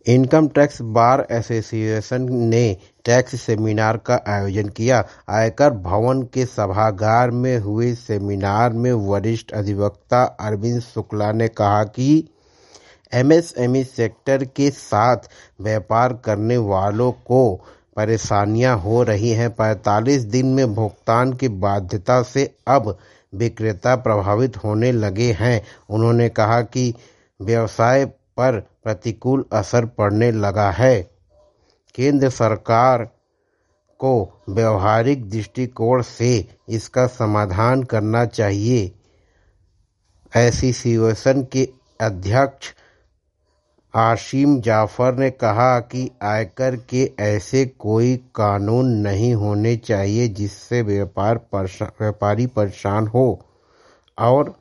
Income tax bar association ने tax seminar का आयोजन किया। आयकर भवन के सभागार में हुए सेमिनार में वरिष्ठ अधिवक्ता अरविंद शुक्ला ने कहा कि एमएसएमई सेक्टर के साथ व्यापार करने वालों को परेशानियां हो रही हैं। 45 दिन में भुगतान की बाध्यता से अब विक्रेता प्रभावित होने लगे हैं। उन्होंने कहा कि व्यवसाय पर प्रतिकूल असर पड़ने लगा है। केंद्र सरकार को व्यवहारिक दृष्टिकोण से इसका समाधान करना चाहिए। एसोसिएशन के अध्यक्ष आसिम जाफर ने कहा कि आयकर के ऐसे कोई कानून नहीं होने चाहिए जिससे व्यापारी परेशान हो और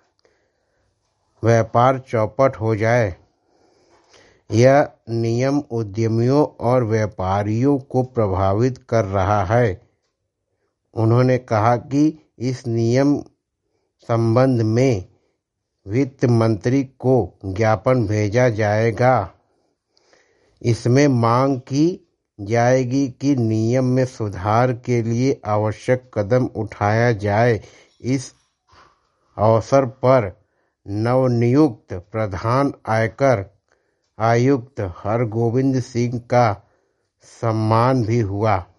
व्यापार चौपट हो जाए। यह नियम उद्यमियों और व्यापारियों को प्रभावित कर रहा है। उन्होंने कहा कि इस नियम संबंध में वित्त मंत्री को ज्ञापन भेजा जाएगा। इसमें मांग की जाएगी कि नियम में सुधार के लिए आवश्यक कदम उठाया जाए। इस अवसर पर नवनियुक्त प्रधान आयकर आयुक्त हरगोविंद सिंह का सम्मान भी हुआ।